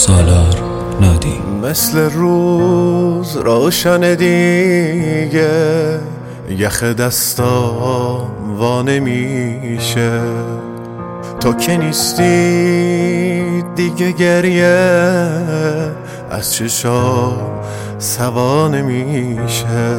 سالار نادی. مثل روز روشن دیگه یخ دستام وا نمیشه، تو که نیستی دیگه گریه از چشام سوا نمیشه.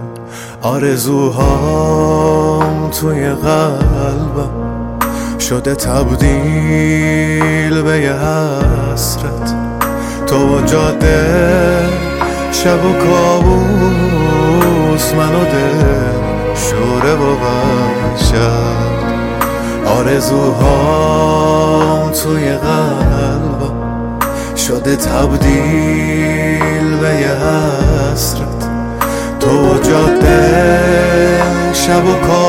آرزوهام توی قلبم شده تبدیل به یه حسرت، تو و جاده شب و کابوس منو دل شوره و وحشت. آرزوهام توی قلبم شده تبدیل به یه حسرت، تو و جاده شب و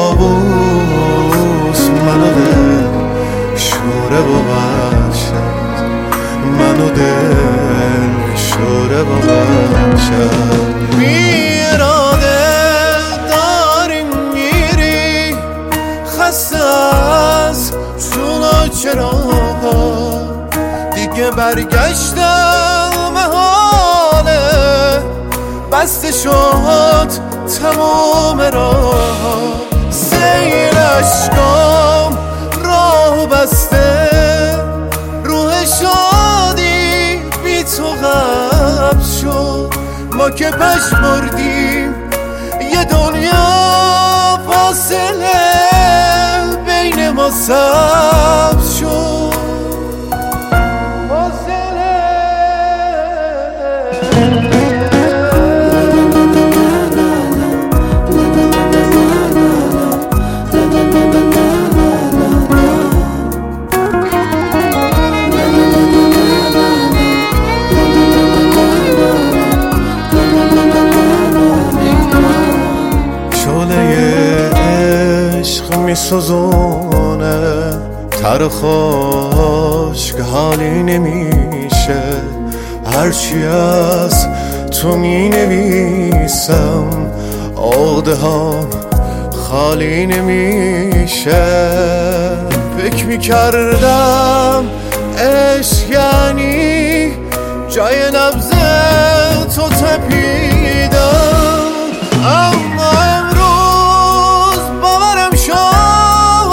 کابوس منو دل شوره و وحشت، منو دل شوره و وحشت. بی اراده داریم میری، خسته از شونا چراغا، دیگه برگشتم حاله بسته شد تمام راه. سیل اشکام راه بسته، روح شادی بی تو غرق شد. ما که پش بردیم یه دنیا فاصله بین ما سبز شد. میسوزونه تر خشک حالی نمیشه، هرچی از تو می نویسم عقده هام خالی نمیشه. فکر میکردم عشق یعنی جای نبض تو تپیدم، اما امروز باورم شد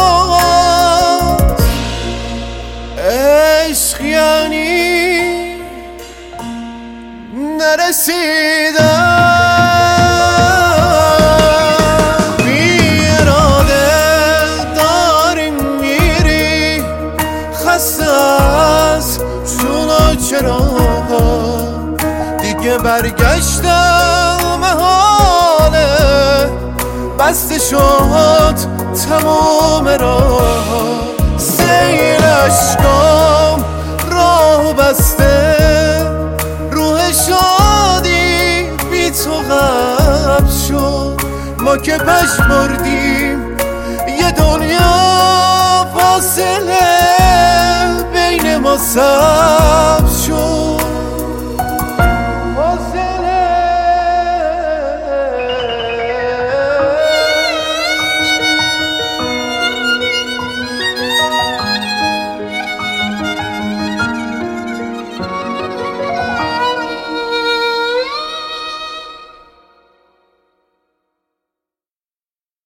عشق یعنی نرسیدم. بی اراده داریم میری، خسته از شونا چراغا، دیگه برگشتم حاله بسته شد تمام راه. سیل اشکام راه بسته، روح شادی بی تو غرق شد. ما که پش بردیم یه دنیا فاصله بین ما سبز